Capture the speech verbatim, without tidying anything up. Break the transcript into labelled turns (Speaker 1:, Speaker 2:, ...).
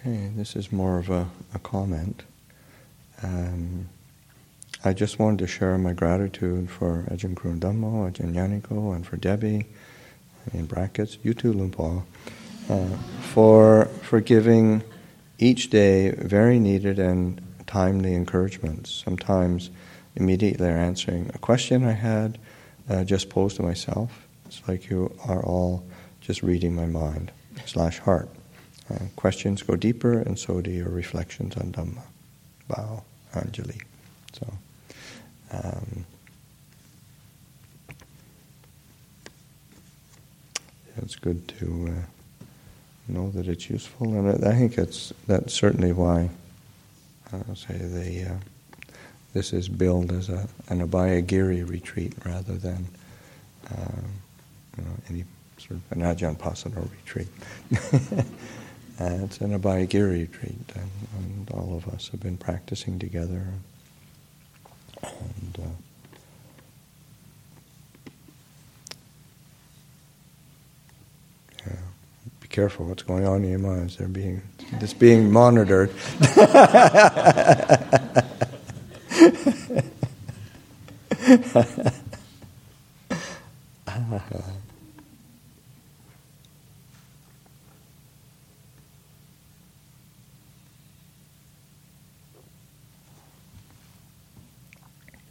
Speaker 1: Okay, this is more of a, a comment. Um, I just wanted to share my gratitude for Ajahn Kroon Dhammo, Ajahn Yaniko, and for Debbie, in brackets, you too, Lumpal, uh, for, for giving each day very needed and timely encouragements. Sometimes immediately answering a question I had uh, just posed to myself. It's like you are all just reading my mind, slash heart. Uh, questions go deeper, and so do your reflections on Dhamma. Bow, Anjali. So, um, it's good to uh, know that it's useful, and I think it's that's certainly why I'll say the uh, this is billed as a an Abhayagiri retreat rather than um, you know any sort of an Ajahn Pasano retreat. Uh, it's an Abhayagiri retreat, and, and all of us have been practicing together. And uh, yeah, be careful what's going on in your minds. They're being, it's being monitored.